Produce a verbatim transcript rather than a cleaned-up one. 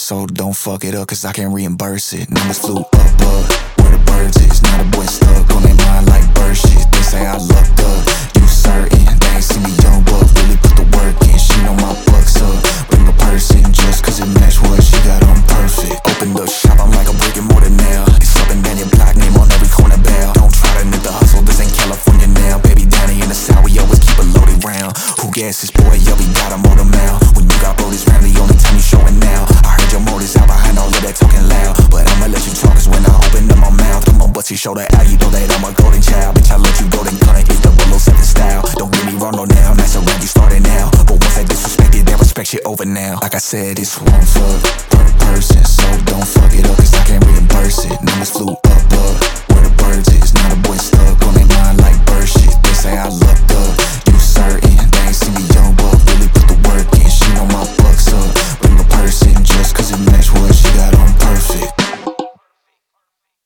so don't fuck it up, cause I can't reimburse it. Numbers flew up, up, where the birds is. Now the boy stuck on their mind like bird shit. They say I lucked up, you certain. They ain't see me young, but really put the work in. She know my bucks up, bring a person just cause it match what she got on perfect. Opened up shop, I'm like a brick and mortar now. It's up and down your block, name on every corner bell. Don't try to nip the hustle, this ain't California now. Baby Danny in the south, we always keep a loaded round. Who gas this boy, yo, we got a motor mouth. When you got bro, this round the only time you showing now. I heard your motives out behind all of that talking loud, but I'ma let you talk, cause when I open up my mouth, come on, bust your shoulder out, you know that I'm a golden child. Bitch, I let you go, then gun it, it's double oh seven style. Don't get me wrong, no now, nice around, you starting now. But once I disrespect it, that respect shit over now. Like I said, it's one fuck per person, so don't fuck it up, cause I can't reimburse it. Numbers